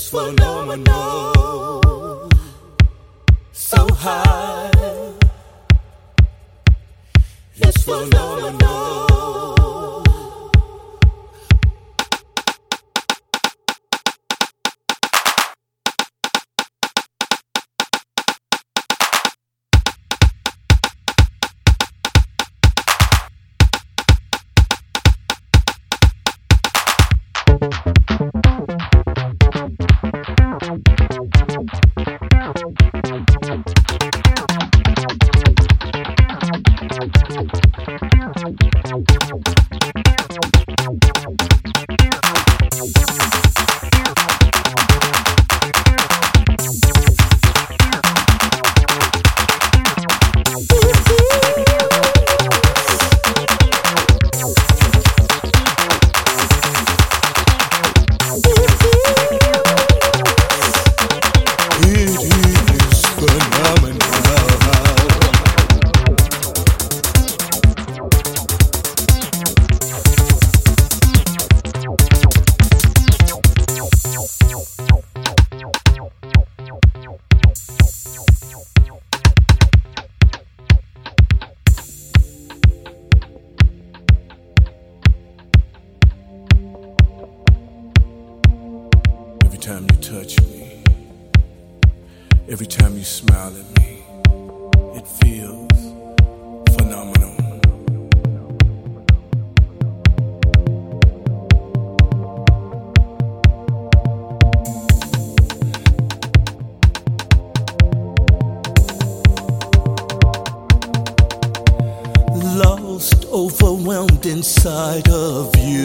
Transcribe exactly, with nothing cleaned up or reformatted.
phenomenal, so high. It's phenomenal. Every time you touch me, every time you smile at me, it feels phenomenal. Lost, overwhelmed inside of you.